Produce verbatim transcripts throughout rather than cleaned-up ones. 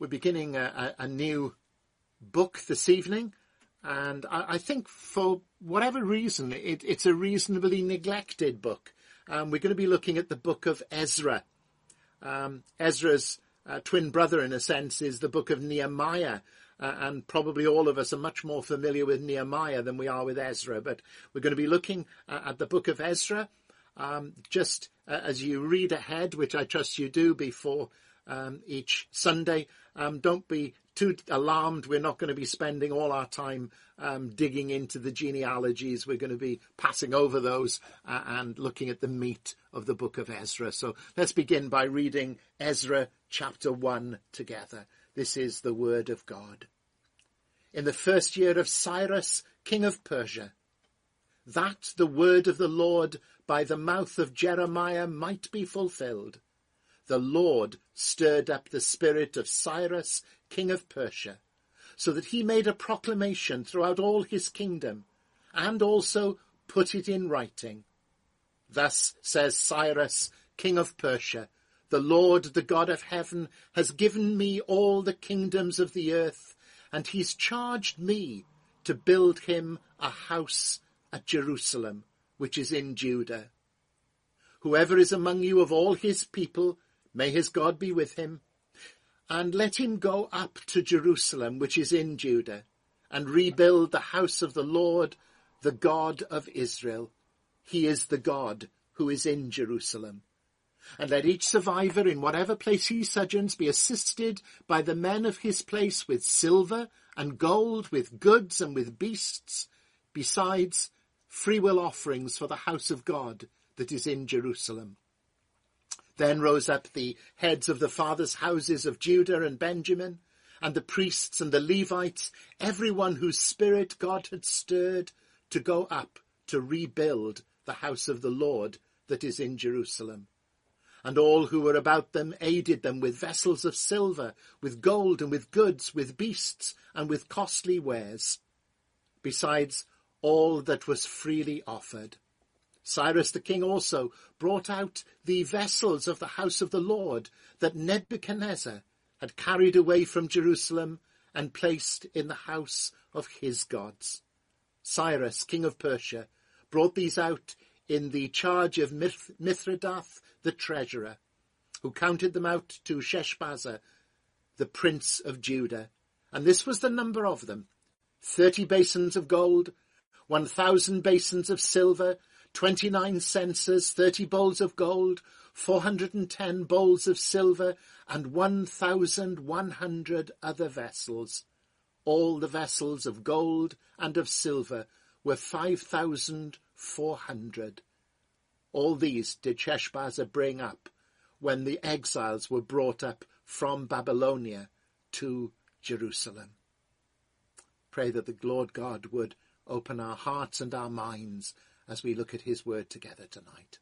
We're beginning a, a, a new book this evening, and I, I think for whatever reason, it, it's a reasonably neglected book. Um, we're going to be looking at the book of Ezra. Um, Ezra's uh, twin brother, in a sense, is the book of Nehemiah, uh, and probably all of us are much more familiar with Nehemiah than we are with Ezra. But we're going to be looking uh, at the book of Ezra. Um, just uh, as you read ahead, which I trust you do before um, each Sunday, um, don't be too alarmed. We're not going to be spending all our time um, digging into the genealogies. We're going to be passing over those uh, and looking at the meat of the book of Ezra. So let's begin by reading Ezra chapter one together. This is the word of God. In the first year of Cyrus, king of Persia, that the word of the Lord by the mouth of Jeremiah might be fulfilled, the Lord stirred up the spirit of Cyrus, king of Persia, so that he made a proclamation throughout all his kingdom, and also put it in writing. Thus says Cyrus, king of Persia, the Lord, the God of heaven, has given me all the kingdoms of the earth, and he's charged me to build him a house at Jerusalem, which is in Judah. Whoever is among you of all his people, may his God be with him, and let him go up to Jerusalem, which is in Judah, and rebuild the house of the Lord, the God of Israel. He is the God who is in Jerusalem. And let each survivor in whatever place he sojourns be assisted by the men of his place with silver and gold, with goods and with beasts, besides freewill offerings for the house of God that is in Jerusalem. Then rose up the heads of the fathers' houses of Judah and Benjamin, and the priests and the Levites, everyone whose spirit God had stirred, to go up to rebuild the house of the Lord that is in Jerusalem. And all who were about them aided them with vessels of silver, with gold and with goods, with beasts and with costly wares, besides all that was freely offered. Cyrus the king also brought out the vessels of the house of the Lord that Nebuchadnezzar had carried away from Jerusalem and placed in the house of his gods. Cyrus, king of Persia, brought these out in the charge of Mith- Mithridath the treasurer, who counted them out to Sheshbazzar, the prince of Judah. And this was the number of them: thirty basins of gold, one thousand basins of silver, twenty-nine censers, thirty bowls of gold, four hundred and ten bowls of silver, and one thousand one hundred other vessels. All the vessels of gold and of silver were five thousand four hundred. All these did Sheshbazzar bring up when the exiles were brought up from Babylonia to Jerusalem. Pray that the Lord God would open our hearts and our minds as we look at his word together tonight.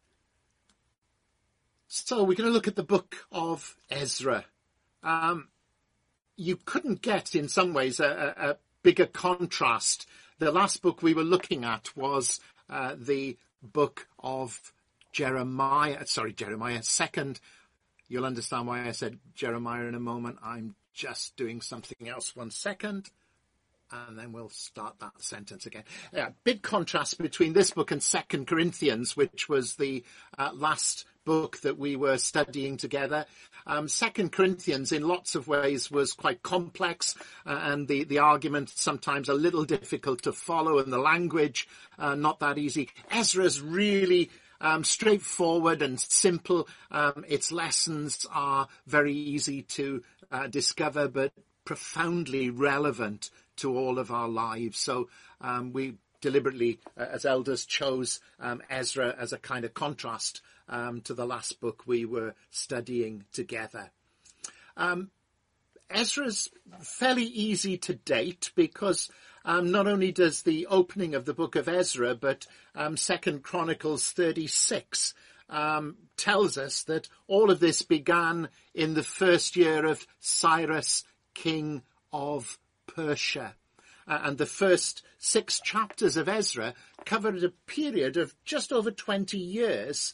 So we're going to look at the book of Ezra. Um, you couldn't get, in some ways, a, a, a bigger contrast. The last book we were looking at was uh, the book of Jeremiah. Sorry, Jeremiah. Second, you'll understand why I said Jeremiah in a moment. I'm just doing something else. One second. And then we'll start that sentence again. Yeah, big contrast between this book and Second Corinthians, which was the uh, last book that we were studying together. Um, Second Corinthians, in lots of ways, was quite complex, uh, and the, the argument sometimes a little difficult to follow, and the language uh, not that easy. Ezra's really um, straightforward and simple. Um, its lessons are very easy to uh, discover, but profoundly relevant to all of our lives. So um, we deliberately, uh, as elders, chose um, Ezra as a kind of contrast um, to the last book we were studying together. Um, Ezra's fairly easy to date because um, not only does the opening of the book of Ezra, but um, Second Chronicles thirty-six um, tells us that all of this began in the first year of Cyrus, king of Persia. Uh, and the first six chapters of Ezra covered a period of just over twenty years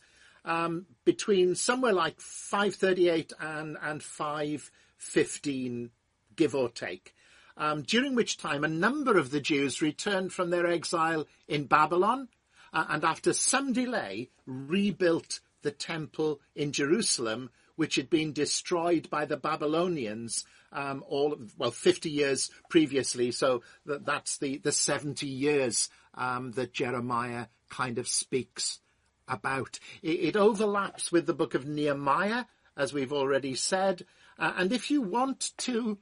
um, between somewhere like five thirty-eight and, and five fifteen, give or take, um, during which time a number of the Jews returned from their exile in Babylon, uh, and after some delay rebuilt the temple in Jerusalem, which had been destroyed by the Babylonians um, all well fifty years previously. So that, that's the, the seventy years um, that Jeremiah kind of speaks about. It, it overlaps with the book of Nehemiah, as we've already said. Uh, and if you want to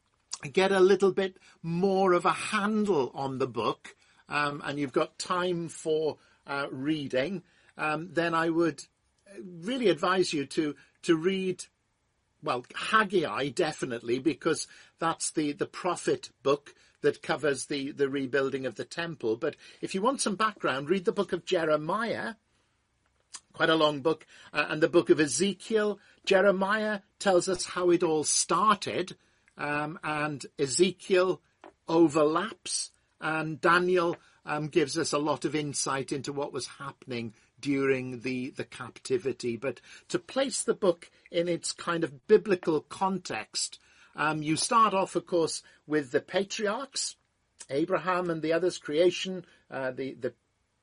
get a little bit more of a handle on the book, um, and you've got time for uh, reading, um, then I would really advise you to to read, well, Haggai, definitely, because that's the, the prophet book that covers the, the rebuilding of the temple. But if you want some background, read the book of Jeremiah, quite a long book, uh, and the book of Ezekiel. Jeremiah tells us how it all started, um, and Ezekiel overlaps, and Daniel um, gives us a lot of insight into what was happening during the, the captivity. But to place the book in its kind of biblical context, um, you start off, of course, with the patriarchs, Abraham and the others, creation, uh, the, the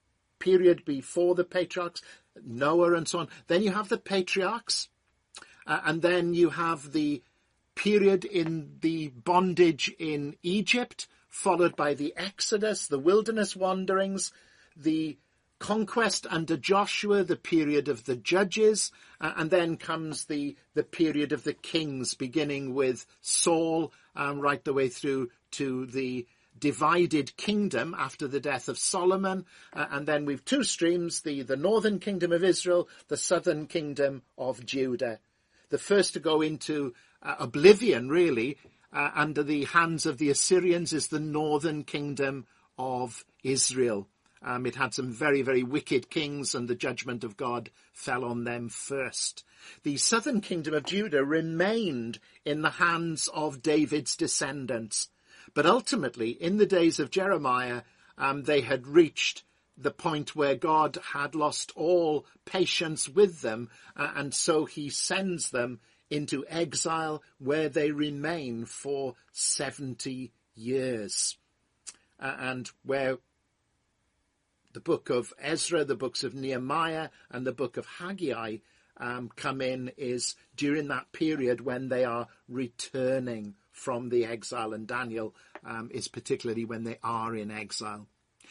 period before the patriarchs, Noah and so on. Then you have the patriarchs, uh, and then you have the period in the bondage in Egypt, followed by the Exodus, the wilderness wanderings, the conquest under Joshua, the period of the judges, uh, and then comes the, the period of the kings, beginning with Saul, um, right the way through to the divided kingdom after the death of Solomon. Uh, and then we've two streams, the, the northern kingdom of Israel, the southern kingdom of Judah. The first to go into uh, oblivion, really, uh, under the hands of the Assyrians is the northern kingdom of Israel. Um, it had some very, very wicked kings, and the judgment of God fell on them first. The southern kingdom of Judah remained in the hands of David's descendants. But ultimately, in the days of Jeremiah, um, they had reached the point where God had lost all patience with them, uh, and so he sends them into exile, where they remain for seventy years. Uh, and where the book of Ezra, the books of Nehemiah, and the book of Haggai um, come in is during that period when they are returning from the exile, and Daniel um, is particularly when they are in exile.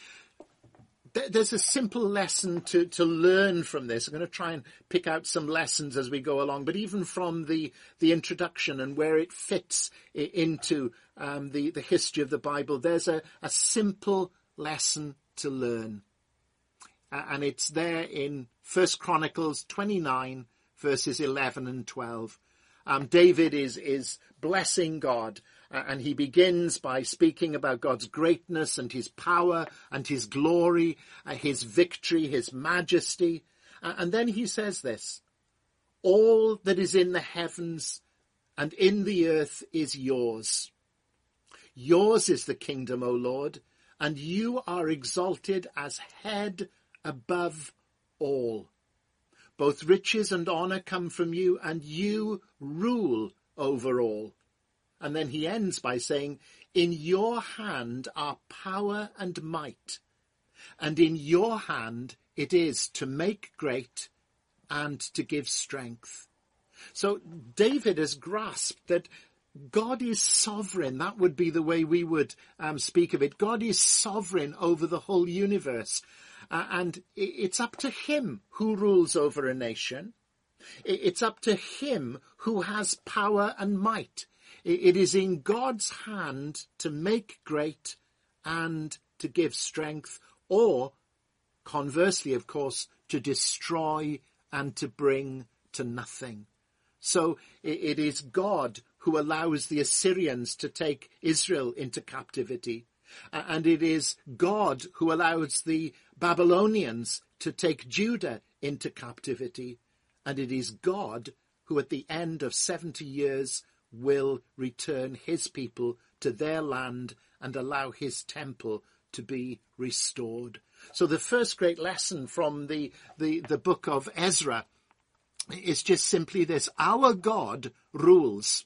There's a simple lesson to, to learn from this. I'm going to try and pick out some lessons as we go along, but even from the, the introduction and where it fits into um, the, the history of the Bible, there's a, a simple lesson to learn. Uh, and it's there in First Chronicles twenty-nine, verses eleven and twelve. Um, David is, is blessing God, uh, and he begins by speaking about God's greatness and his power and his glory, uh, his victory, his majesty. Uh, and then he says this: all that is in the heavens and in the earth is yours. Yours is the kingdom, O Lord, and you are exalted as head above all. Both riches and honour come from you, and you rule over all. And then he ends by saying, in your hand are power and might, and in your hand it is to make great and to give strength. So David has grasped that God is sovereign. That would be the way we would um, speak of it. God is sovereign over the whole universe. Uh, and it's up to him who rules over a nation. It's up to him who has power and might. It is in God's hand to make great and to give strength, or conversely, of course, to destroy and to bring to nothing. So it is God who allows the Assyrians to take Israel into captivity. And it is God who allows the Babylonians to take Judah into captivity. And it is God who at the end of seventy years will return his people to their land and allow his temple to be restored. So the first great lesson from the, the, the book of Ezra is just simply this: our God rules.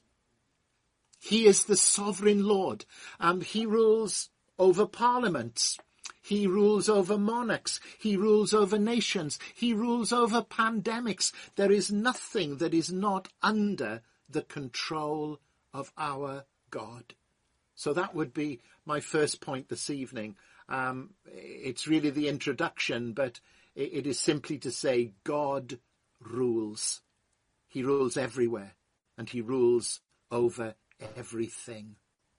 He is the sovereign Lord. Um, he rules over parliaments. He rules over monarchs. He rules over nations. He rules over pandemics. There is nothing that is not under the control of our God. So that would be my first point this evening. Um, it's really the introduction, but it, it is simply to say God rules. He rules everywhere, and he rules over everything.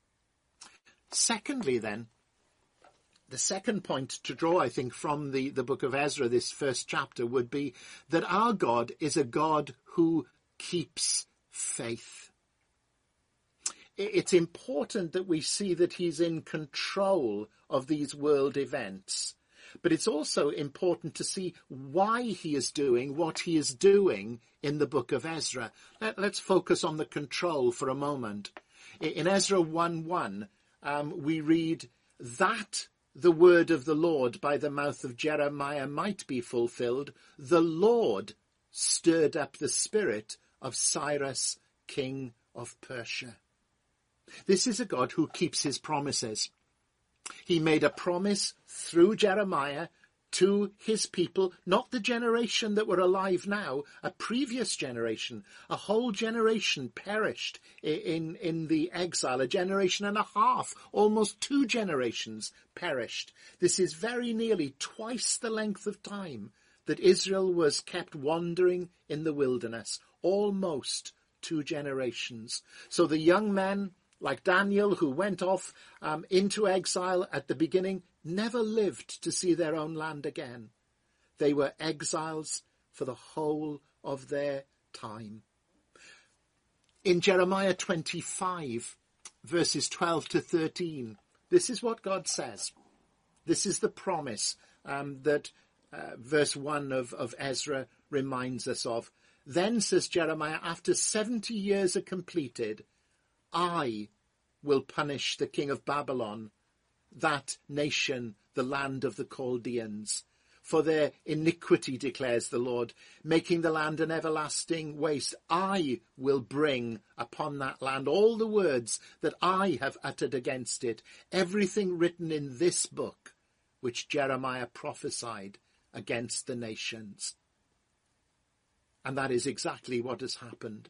Secondly, then, the second point to draw, I think, from the, the book of Ezra, this first chapter, would be that our God is a God who keeps faith. It's important that we see that he's in control of these world events. But it's also important to see why he is doing what he is doing in the book of Ezra. Let, let's focus on the control for a moment. In Ezra one one, um, we read that the word of the Lord by the mouth of Jeremiah might be fulfilled. The Lord stirred up the spirit of Cyrus, king of Persia. This is a God who keeps his promises. He made a promise through Jeremiah to his people, not the generation that were alive now, a previous generation. A whole generation perished in, in the exile, a generation and a half, almost two generations perished. This is very nearly twice the length of time that Israel was kept wandering in the wilderness, almost two generations. So the young men, like Daniel, who went off um, into exile at the beginning, never lived to see their own land again. They were exiles for the whole of their time. In Jeremiah twenty-five, verses twelve to thirteen, this is what God says. This is the promise um, that uh, verse one of, of Ezra reminds us of. Then, says Jeremiah, after seventy years are completed, I will punish the king of Babylon, that nation, the land of the Chaldeans, for their iniquity, declares the Lord, making the land an everlasting waste. I will bring upon that land all the words that I have uttered against it, everything written in this book, which Jeremiah prophesied against the nations. And that is exactly what has happened.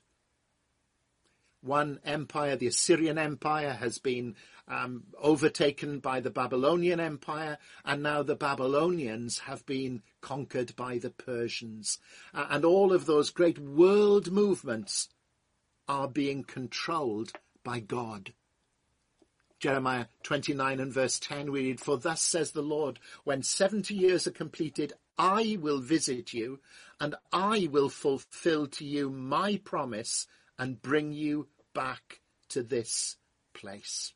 One empire, the Assyrian Empire, has been um, overtaken by the Babylonian Empire, and now the Babylonians have been conquered by the Persians. Uh, and all of those great world movements are being controlled by God. Jeremiah twenty-nine and verse ten, we read, "For thus says the Lord, when seventy years are completed, I will visit you, and I will fulfill to you my promise and bring you back to this place."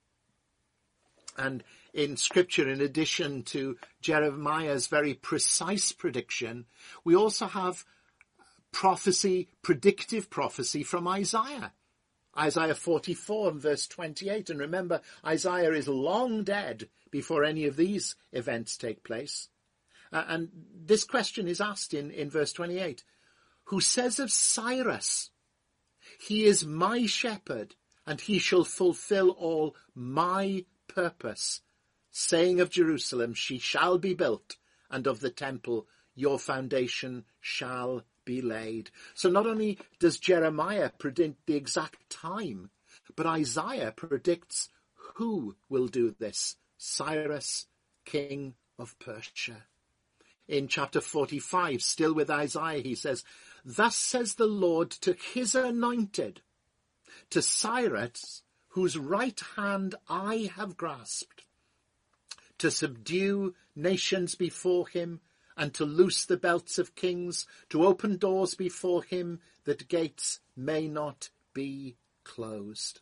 And in Scripture, in addition to Jeremiah's very precise prediction, we also have prophecy, predictive prophecy from Isaiah. Isaiah forty-four and verse twenty-eight. And remember, Isaiah is long dead before any of these events take place. Uh, and this question is asked in, in verse twenty-eight. Who says of Cyrus, he is my shepherd, and he shall fulfill all my purpose, saying of Jerusalem, she shall be built, and of the temple, your foundation shall be laid. So not only does Jeremiah predict the exact time, but Isaiah predicts who will do this: Cyrus, king of Persia. In chapter forty-five, still with Isaiah, he says, "Thus says the Lord to his anointed, to Cyrus, whose right hand I have grasped, to subdue nations before him, and to loose the belts of kings, to open doors before him, that gates may not be closed."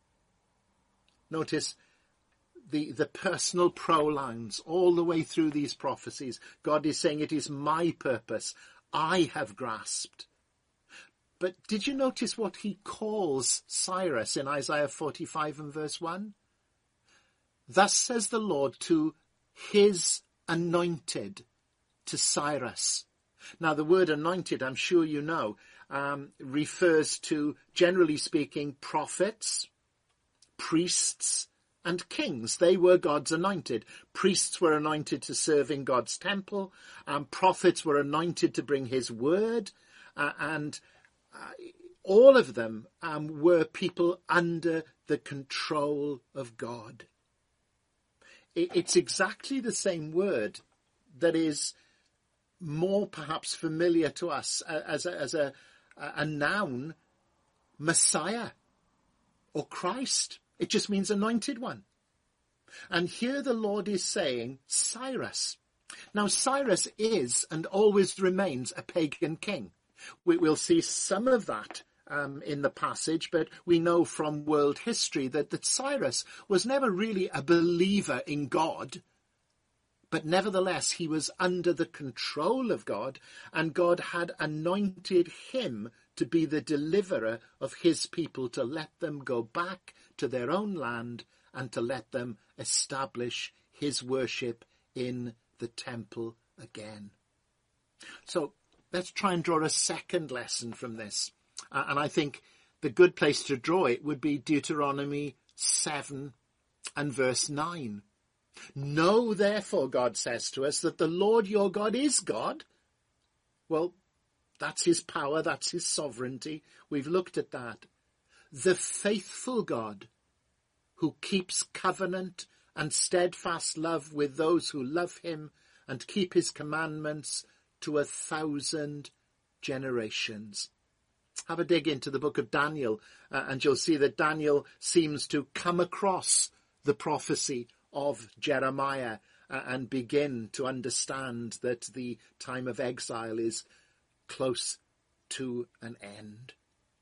Notice the, the personal pronouns all the way through these prophecies. God is saying, it is my purpose. I have grasped. But did you notice what he calls Cyrus in Isaiah forty-five and verse one? Thus says the Lord to his anointed to Cyrus. Now, the word anointed, I'm sure you know, um, refers to, generally speaking, prophets, priests, and kings. They were God's anointed. Priests were anointed to serve in God's temple. Um, prophets were anointed to bring his word. Uh, and uh, all of them um, were people under the control of God. It, it's exactly the same word that is more perhaps familiar to us as a, as a, a noun, Messiah or Christ. It just means anointed one. And here the Lord is saying Cyrus. Now, Cyrus is and always remains a pagan king. We, we'll see some of that um, in the passage, but we know from world history that, that Cyrus was never really a believer in God. But nevertheless, he was under the control of God, and God had anointed him to be the deliverer of his people, to let them go back to their own land and to let them establish his worship in the temple again. So let's try and draw a second lesson from this. Uh, and I think the good place to draw it would be Deuteronomy seven and verse nine. Know, therefore, God says to us, that the Lord your God is God. Well, that's his power, that's his sovereignty. We've looked at that. The faithful God, who keeps covenant and steadfast love with those who love him and keep his commandments to a thousand generations. Have a dig into the book of Daniel, uh, and you'll see that Daniel seems to come across the prophecy of Jeremiah uh, and begin to understand that the time of exile is close to an end.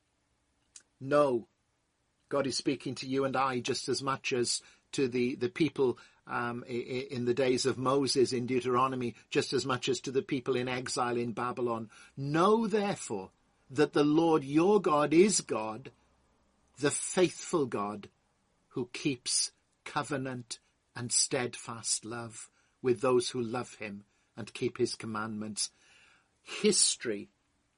No, God is speaking to you and I just as much as to the, the people um, in the days of Moses in Deuteronomy, just as much as to the people in exile in Babylon. Know, therefore, that the Lord your God is God, the faithful God, who keeps covenant and steadfast love with those who love him and keep his commandments. History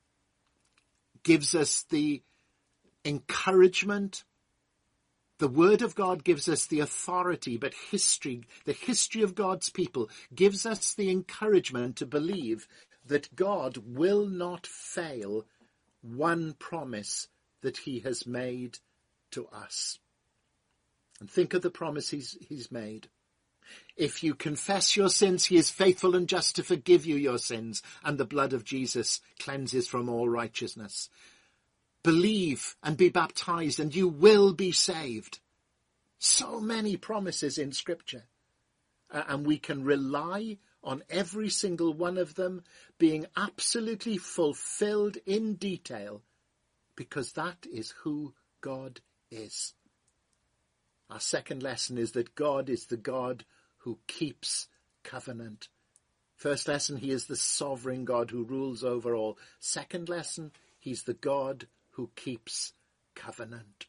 gives us the encouragement. The word of God gives us the authority, but history, the history of God's people, gives us the encouragement to believe that God will not fail one promise that he has made to us. And think of the promise he's, he's made. If you confess your sins, he is faithful and just to forgive you your sins, and the blood of Jesus cleanses from all righteousness. Believe and be baptized, and you will be saved. So many promises in Scripture. Uh, and we can rely on every single one of them being absolutely fulfilled in detail, because that is who God is. Our second lesson is that God is the God who keeps covenant. First lesson, he is the sovereign God who rules over all. Second lesson, he's the God who keeps covenant.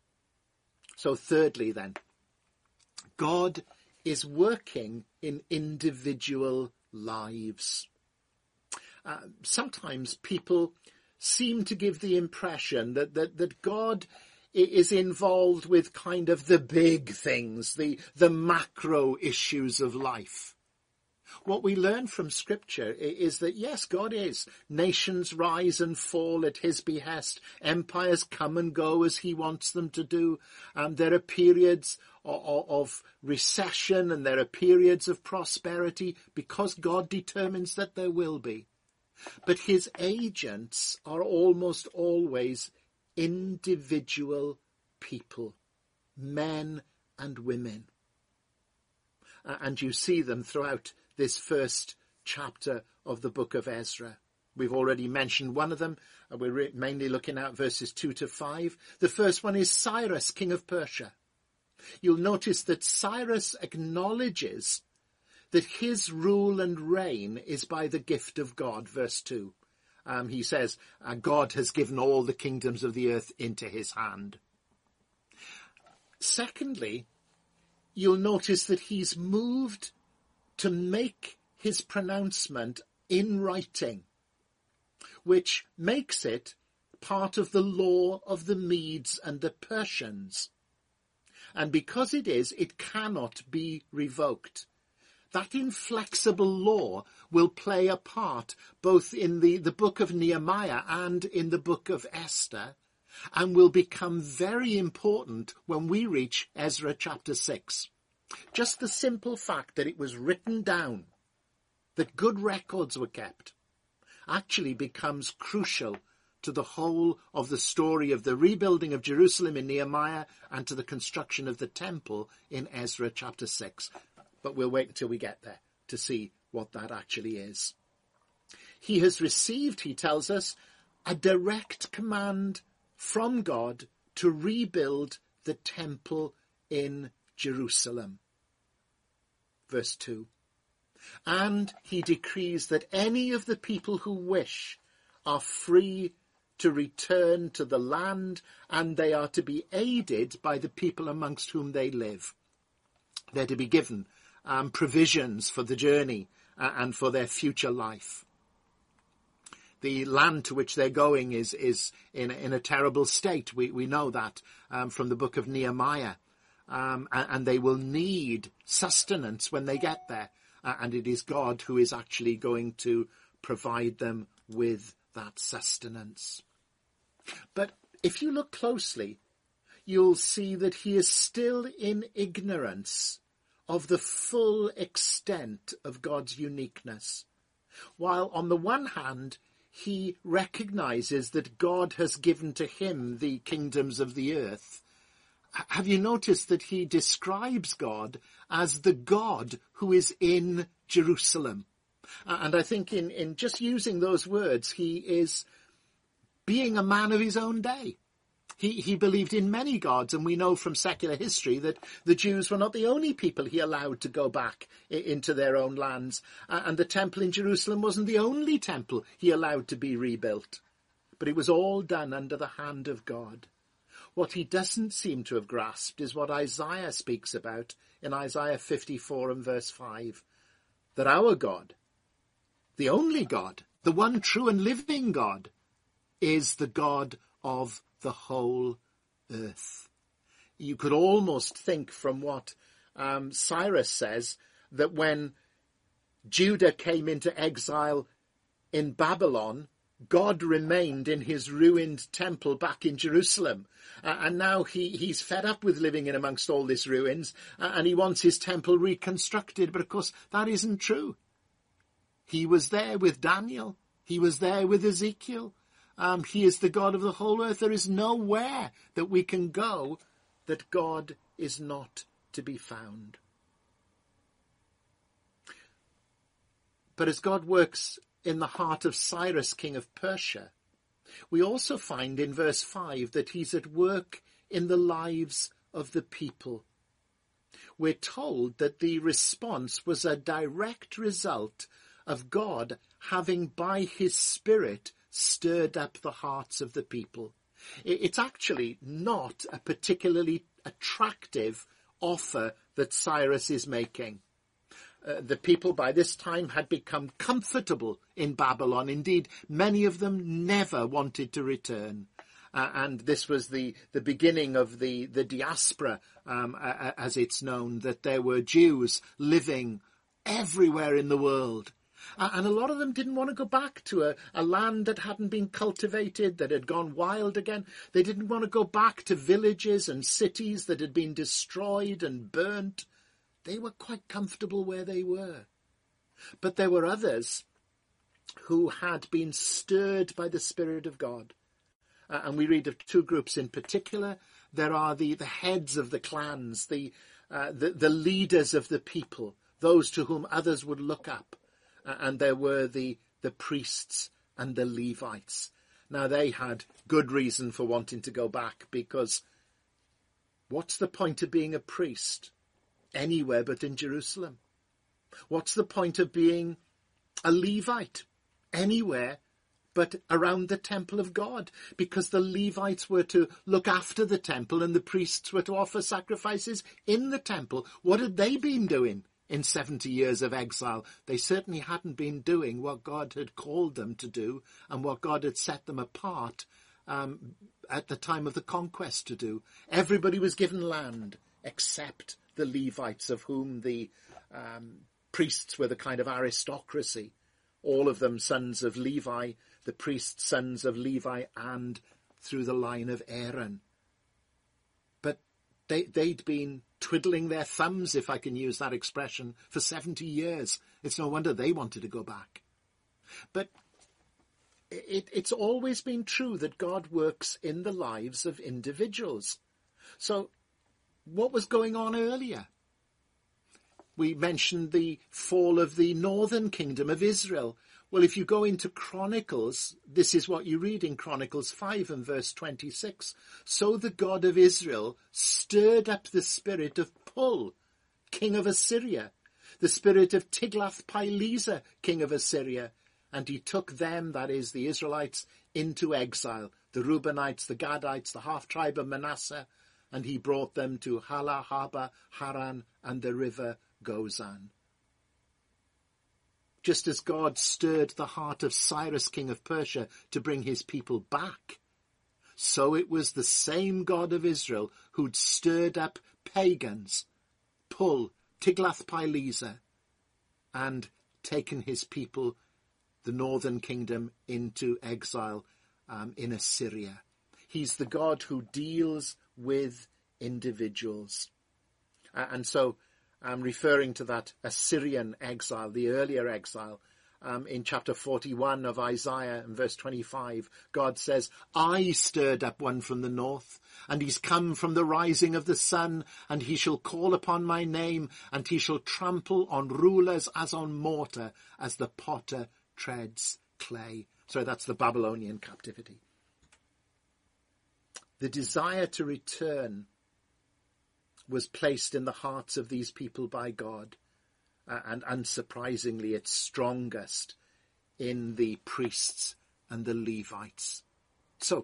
So thirdly then, God is working in individual lives. Uh, sometimes people seem to give the impression that, that, that God is involved with kind of the big things, the, the macro issues of life. What we learn from Scripture is that, yes, God is. Nations rise and fall at his behest. Empires come and go as he wants them to do. Um, there are periods of, of recession and there are periods of prosperity because God determines that there will be. But his agents are almost always individual people, men and women. Uh, and you see them throughout this first chapter of the book of Ezra. We've already mentioned one of them. Uh, we're re- mainly looking at verses two to five. The first one is Cyrus, king of Persia. You'll notice that Cyrus acknowledges that his rule and reign is by the gift of God, verse two. Um, he says, uh, God has given all the kingdoms of the earth into his hand. Secondly, you'll notice that he's moved to make his pronouncement in writing, which makes it part of the law of the Medes and the Persians. And because it is, it cannot be revoked. That inflexible law will play a part both in the, the book of Nehemiah and in the book of Esther, and will become very important when we reach Ezra chapter six. Just the simple fact that it was written down, that good records were kept, actually becomes crucial to the whole of the story of the rebuilding of Jerusalem in Nehemiah and to the construction of the temple in Ezra chapter six. But we'll wait until we get there to see what that actually is. He has received, he tells us, a direct command from God to rebuild the temple in Jerusalem. Verse two. And he decrees that any of the people who wish are free to return to the land, and they are to be aided by the people amongst whom they live. They're to be given um, provisions for the journey uh, and for their future life. The land to which they're going is, is in, in a terrible state. We, we know that um, from the book of Nehemiah. Um, and, and they will need sustenance when they get there. Uh, and it is God who is actually going to provide them with that sustenance. But if you look closely, you'll see that he is still in ignorance of the full extent of God's uniqueness. While on the one hand, he recognizes that God has given to him the kingdoms of the earth. Have you noticed that he describes God as the God who is in Jerusalem? And I think in, in just using those words, he is being a man of his own day. He, he believed in many gods, and we know from secular history that the Jews were not the only people he allowed to go back into their own lands. And the temple in Jerusalem wasn't the only temple he allowed to be rebuilt. But it was all done under the hand of God. What he doesn't seem to have grasped is what Isaiah speaks about in Isaiah fifty-four and verse five. That our God, the only God, the one true and living God, is the God of the whole earth. You could almost think from what um, Cyrus says that when Judah came into exile in Babylon, God remained in his ruined temple back in Jerusalem. Uh, and now he, he's fed up with living in amongst all these ruins, uh, and he wants his temple reconstructed. But of course, that isn't true. He was there with Daniel. He was there with Ezekiel. Um, he is the God of the whole earth. There is nowhere that we can go that God is not to be found. But as God works in the heart of Cyrus, king of Persia, we also find in verse five that he's at work in the lives of the people. We're told that the response was a direct result of God having by his Spirit stirred up the hearts of the people. It's actually not a particularly attractive offer that Cyrus is making. Uh, the people by this time had become comfortable in Babylon. Indeed, many of them never wanted to return. Uh, and this was the, the beginning of the, the diaspora, um, uh, as it's known, that there were Jews living everywhere in the world. Uh, and a lot of them didn't want to go back to a, a land that hadn't been cultivated, that had gone wild again. They didn't want to go back to villages and cities that had been destroyed and burnt. They were quite comfortable where they were. But there were others who had been stirred by the Spirit of God. Uh, and we read of two groups in particular. There are the, the heads of the clans, the, uh, the, the leaders of the people, those to whom others would look up. Uh, and there were the, the priests and the Levites. Now, they had good reason for wanting to go back, because what's the point of being a priest anywhere but in Jerusalem? What's the point of being a Levite anywhere but around the temple of God? Because the Levites were to look after the temple and the priests were to offer sacrifices in the temple. What had they been doing in seventy years of exile. They certainly hadn't been doing what God had called them to do and what God had set them apart um, at the time of the conquest to do. Everybody was given land except the Levites, of whom the um, priests were the kind of aristocracy. All of them sons of Levi, the priests sons of Levi, and through the line of Aaron. But they, they'd been twiddling their thumbs, if I can use that expression, for seventy years. It's no wonder they wanted to go back. But it, it's always been true that God works in the lives of individuals. So what was going on earlier? We mentioned the fall of the northern kingdom of Israel. Well, if you go into Chronicles, this is what you read in Chronicles five and verse twenty-six. So the God of Israel stirred up the spirit of Pul, king of Assyria, the spirit of Tiglath-Pileser, king of Assyria, and he took them, that is, the Israelites, into exile, the Reubenites, the Gadites, the half-tribe of Manasseh, and he brought them to Hala, Haba, Haran, and the river Gozan. Just as God stirred the heart of Cyrus, king of Persia, to bring his people back, so it was the same God of Israel who'd stirred up pagans, Pul, Tiglath-Pileser, and taken his people, the northern kingdom, into exile um, in Assyria. He's the God who deals with individuals. Uh, and so I'm referring to that Assyrian exile, the earlier exile. Um, in chapter forty-one of Isaiah and verse twenty-five, God says, I stirred up one from the north, and he's come from the rising of the sun, and he shall call upon my name, and he shall trample on rulers as on mortar, as the potter treads clay. So that's the Babylonian captivity. The desire to return was placed in the hearts of these people by God, uh, and unsurprisingly it's strongest in the priests and the Levites. So,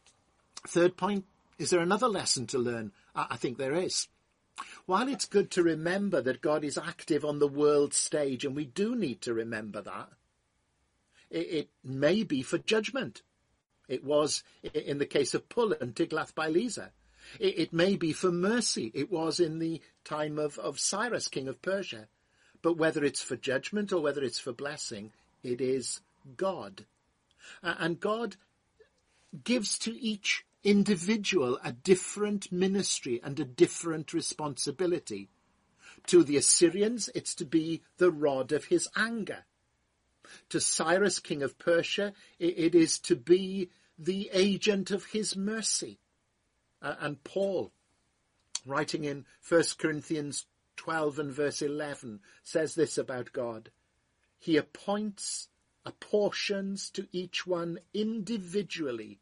third point, is there another lesson to learn? I, I think there is. While it's good to remember that God is active on the world stage, and we do need to remember that, it, it may be for judgment. It was in the case of Pul and Tiglath-Pileser. It, it may be for mercy. It was in the time of, of Cyrus, king of Persia. But whether it's for judgment or whether it's for blessing, it is God. Uh, and God gives to each individual a different ministry and a different responsibility. To the Assyrians, it's to be the rod of his anger. To Cyrus, king of Persia, it, it is to be the agent of his mercy. Uh, and Paul, writing in First Corinthians twelve and verse eleven, says this about God. He appoints, apportions to each one individually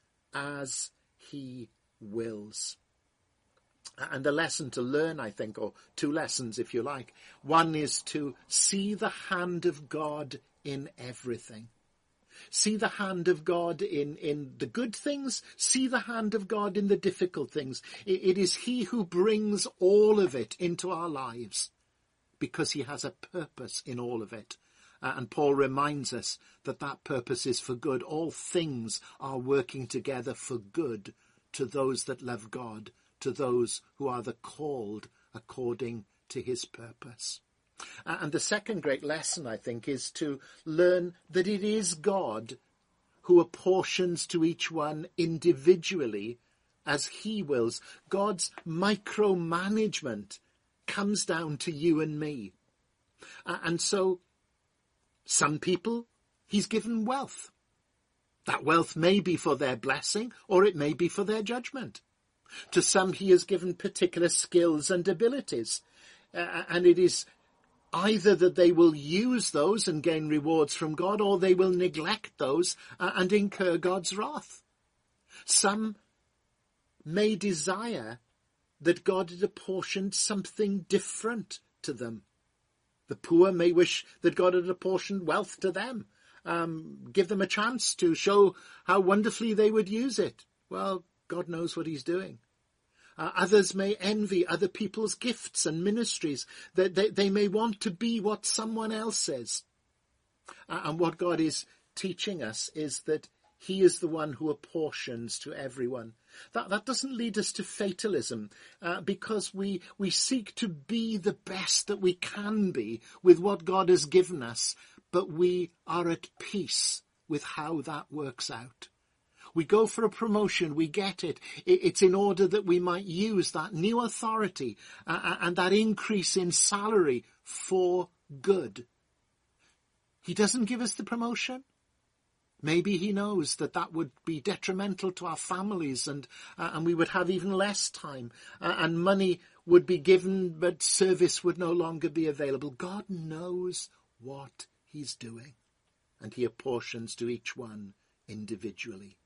as he wills. And a lesson to learn, I think, or two lessons, if you like. One is to see the hand of God in everything. See the hand of God in, in the good things. See the hand of God in the difficult things. It, it is he who brings all of it into our lives because he has a purpose in all of it. Uh, and Paul reminds us that that purpose is for good. All things are working together for good to those that love God, to those who are the called according to his purpose. And the second great lesson, I think, is to learn that it is God who apportions to each one individually as he wills. God's micromanagement comes down to you and me. And so some people he's given wealth. That wealth may be for their blessing or it may be for their judgment. To some he has given particular skills and abilities. Uh, and it is either that they will use those and gain rewards from God, or they will neglect those uh, and incur God's wrath. Some may desire that God had apportioned something different to them. The poor may wish that God had apportioned wealth to them, um, give them a chance to show how wonderfully they would use it. Well, God knows what he's doing. Uh, others may envy other people's gifts and ministries. They, they, they may want to be what someone else is. Uh, and what God is teaching us is that he is the one who apportions to everyone. That, that doesn't lead us to fatalism, uh, because we, we seek to be the best that we can be with what God has given us, but we are at peace with how that works out. We go for a promotion, we get it. It's in order that we might use that new authority uh, and that increase in salary for good. He doesn't give us the promotion. Maybe he knows that that would be detrimental to our families, and uh, and we would have even less time, uh, and money would be given, but service would no longer be available. God knows what he's doing, and he apportions to each one individually.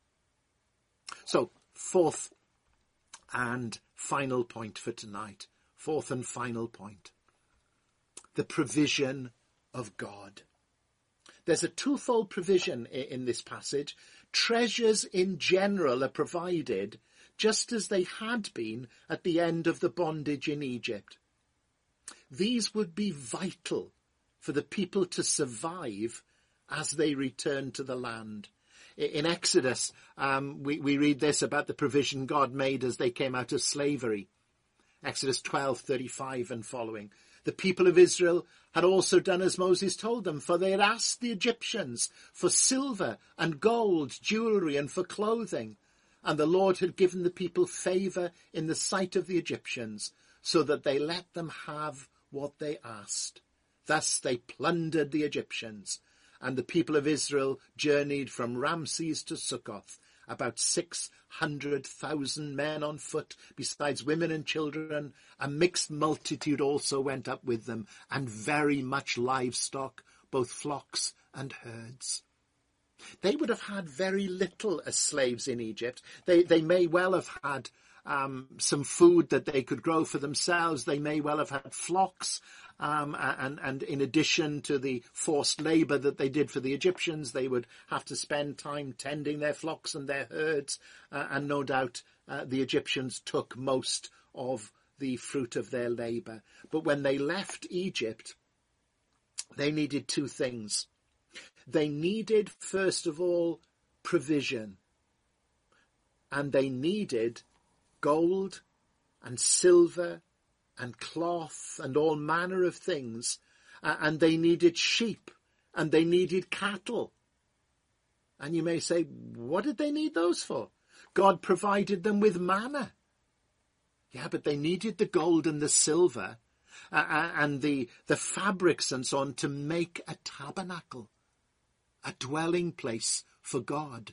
So, fourth and final point for tonight. Fourth and final point. The provision of God. There's a twofold provision in this passage. Treasures in general are provided just as they had been at the end of the bondage in Egypt. These would be vital for the people to survive as they return to the land. In Exodus, um, we, we read this about the provision God made as they came out of slavery. Exodus twelve thirty-five and following. The people of Israel had also done as Moses told them, for they had asked the Egyptians for silver and gold, jewellery, and for clothing. And the Lord had given the people favour in the sight of the Egyptians, so that they let them have what they asked. Thus they plundered the Egyptians, and the people of Israel journeyed from Ramses to Succoth, about six hundred thousand men on foot, besides women and children. A mixed multitude also went up with them, and very much livestock, both flocks and herds. They would have had very little as slaves in Egypt. They, they may well have had um, some food that they could grow for themselves. They may well have had flocks. Um, and, and in addition to the forced labour that they did for the Egyptians, they would have to spend time tending their flocks and their herds. Uh, and no doubt uh, the Egyptians took most of the fruit of their labour. But when they left Egypt, they needed two things. They needed, first of all, provision. And they needed gold and silver and cloth and all manner of things. Uh, and they needed sheep and they needed cattle. And you may say, what did they need those for? God provided them with manna. Yeah, but they needed the gold and the silver uh, and the, the fabrics and so on to make a tabernacle, a dwelling place for God.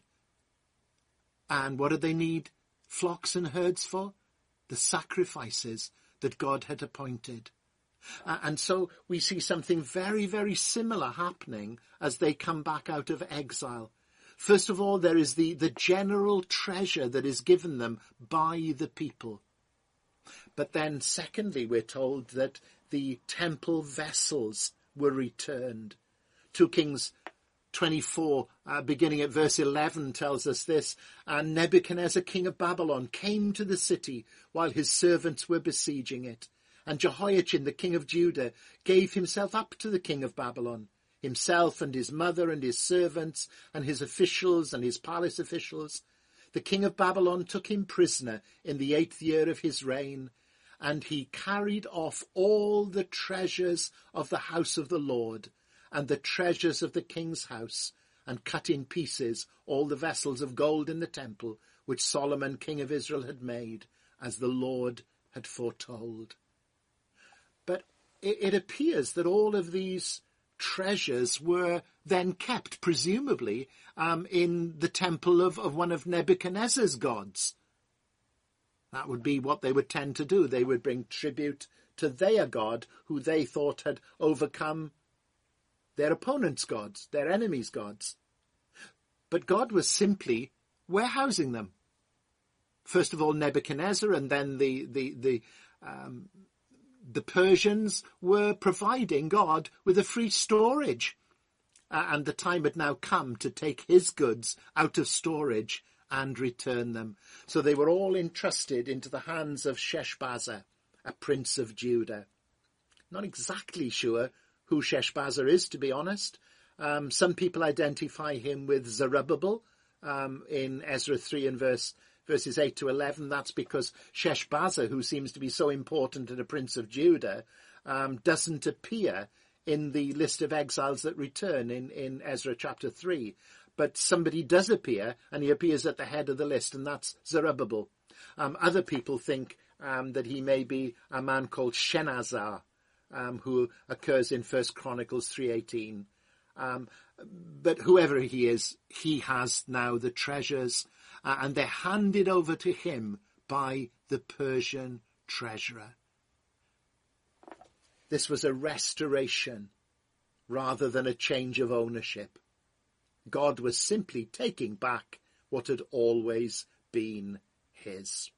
And what did they need flocks and herds for? The sacrifices that God had appointed. Uh, and so we see something very, very similar happening as they come back out of exile. First of all, there is the, the general treasure that is given them by the people. But then secondly, we're told that the temple vessels were returned. Two Kings twenty-four, uh, beginning at verse eleven, tells us this. And Nebuchadnezzar, king of Babylon, came to the city while his servants were besieging it. And Jehoiachin, the king of Judah, gave himself up to the king of Babylon, himself and his mother and his servants and his officials and his palace officials. The king of Babylon took him prisoner in the eighth year of his reign, and he carried off all the treasures of the house of the Lord and the treasures of the king's house, and cut in pieces all the vessels of gold in the temple, which Solomon, king of Israel, had made, as the Lord had foretold. But it, it appears that all of these treasures were then kept, presumably, um, in the temple of, of one of Nebuchadnezzar's gods. That would be what they would tend to do. They would bring tribute to their god, who they thought had overcome their opponents' gods, their enemies' gods. But God was simply warehousing them. First of all, Nebuchadnezzar, and then the the the um, the Persians were providing God with a free storage. Uh, and the time had now come to take his goods out of storage and return them. So they were all entrusted into the hands of Sheshbazzar, a prince of Judah. Not exactly sure who Sheshbazzar is, to be honest. Um, some people identify him with Zerubbabel um, in Ezra three and verse verses eight to eleven. That's because Sheshbazzar, who seems to be so important and a prince of Judah, um, doesn't appear in the list of exiles that return in, in Ezra chapter three. But somebody does appear, and he appears at the head of the list, and that's Zerubbabel. Um, other people think um, that he may be a man called Shenazar, um, who occurs in First Chronicles three eighteen. Um, but whoever he is, he has now the treasures, uh, and they're handed over to him by the Persian treasurer. This was a restoration rather than a change of ownership. God was simply taking back what had always been his.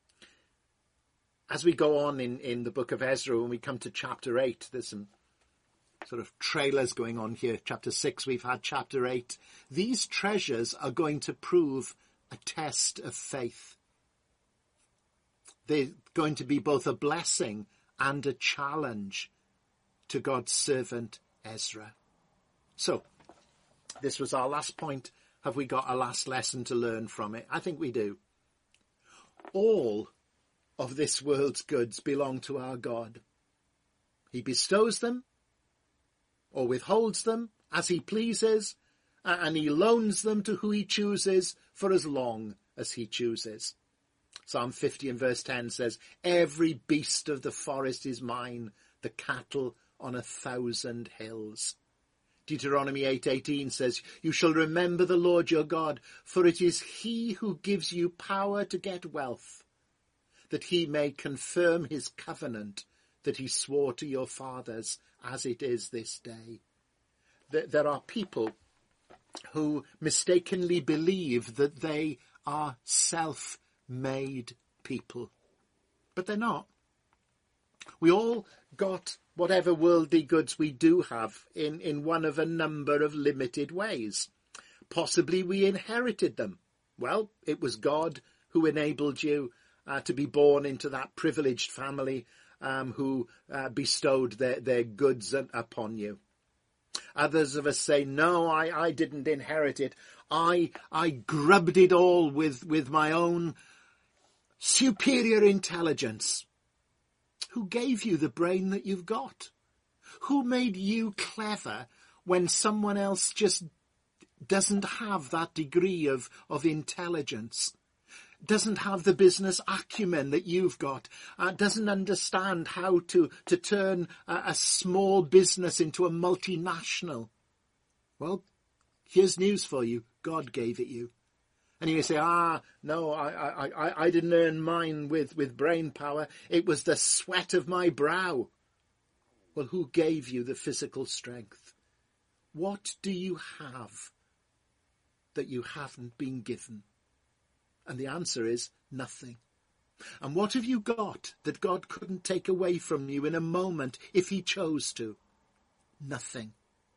As we go on in, in the book of Ezra, when we come to chapter eight, there's some sort of trailers going on here. Chapter six, we've had chapter eight. These treasures are going to prove a test of faith. They're going to be both a blessing and a challenge to God's servant Ezra. So, this was our last point. Have we got a last lesson to learn from it? I think we do. All of this world's goods belong to our God. He bestows them or withholds them as he pleases, and he loans them to who he chooses for as long as he chooses. Psalm fifty and verse ten says, "Every beast of the forest is mine, the cattle on a thousand hills." Deuteronomy eight eighteen says, "You shall remember the Lord your God, for it is he who gives you power to get wealth, that he may confirm his covenant that he swore to your fathers, as it is this day." There are people who mistakenly believe that they are self-made people, but they're not. We all got whatever worldly goods we do have in, in one of a number of limited ways. Possibly we inherited them. Well, it was God who enabled you uh, to be born into that privileged family um, who uh, bestowed their, their goods upon you. Others of us say, no, I, I didn't inherit it. I, I grubbed it all with, with my own superior intelligence. Who gave you the brain that you've got? Who made you clever when someone else just doesn't have that degree of, of intelligence, doesn't have the business acumen that you've got, uh, doesn't understand how to, to turn a, a small business into a multinational? Well, here's news for you. God gave it you. And you may say, ah, no, I, I, I, I didn't earn mine with, with brain power. It was the sweat of my brow. Well, who gave you the physical strength? What do you have that you haven't been given? And the answer is nothing. And what have you got that God couldn't take away from you in a moment if he chose to? Nothing.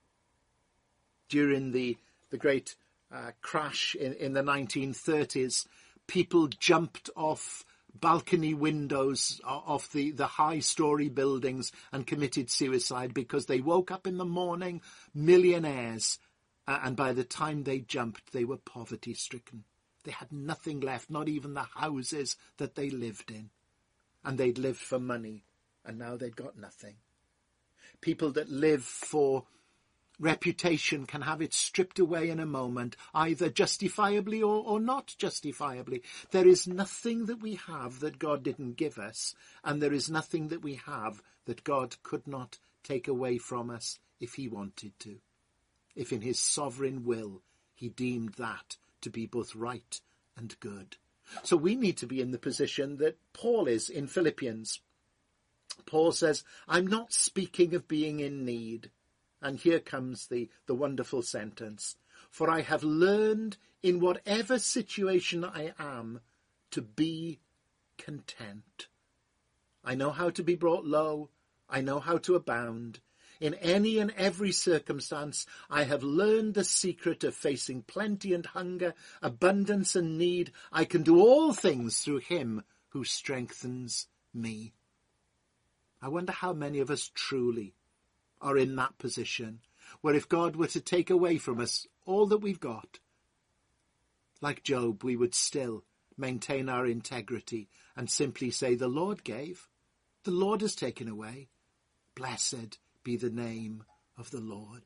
During the, the great Uh, crash in, in the nineteen thirties, people jumped off balcony windows of the, the high-story buildings and committed suicide because they woke up in the morning millionaires, uh, and by the time they jumped, they were poverty-stricken. They had nothing left, not even the houses that they lived in. And they'd lived for money, and now they'd got nothing. People that live for reputation can have it stripped away in a moment, either justifiably or, or not justifiably. There is nothing that we have that God didn't give us, and there is nothing that we have that God could not take away from us if he wanted to, if in his sovereign will he deemed that to be both right and good. So we need to be in the position that Paul is in Philippians. Paul says, I'm not speaking of being in need. And here comes the, the wonderful sentence. For I have learned in whatever situation I am to be content. I know how to be brought low. I know how to abound. In any and every circumstance, I have learned the secret of facing plenty and hunger, abundance and need. I can do all things through him who strengthens me. I wonder how many of us truly are in that position, where if God were to take away from us all that we've got, like Job, we would still maintain our integrity and simply say, the Lord gave, the Lord has taken away. Blessed be the name of the Lord.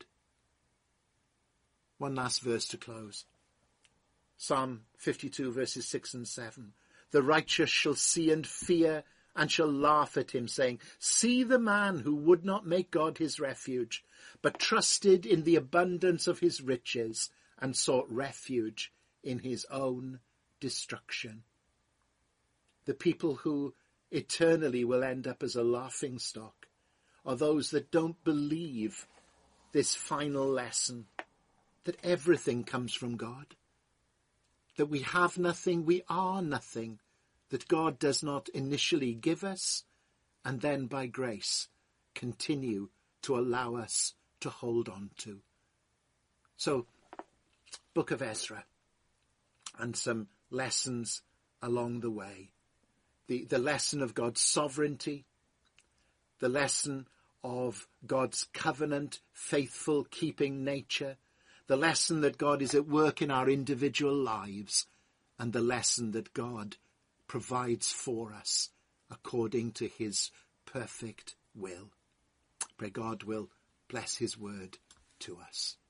One last verse to close. Psalm fifty-two, verses six and seven. The righteous shall see and fear and shall laugh at him, saying, see the man who would not make God his refuge, but trusted in the abundance of his riches and sought refuge in his own destruction. The people who eternally will end up as a laughing stock are those that don't believe this final lesson, that everything comes from God, that we have nothing, we are nothing, that God does not initially give us and then by grace continue to allow us to hold on to. So, Book of Ezra, and some lessons along the way. The, the lesson of God's sovereignty, the lesson of God's covenant, faithful, keeping nature, the lesson that God is at work in our individual lives, and the lesson that God provides for us according to his perfect will. Pray God will bless his word to us.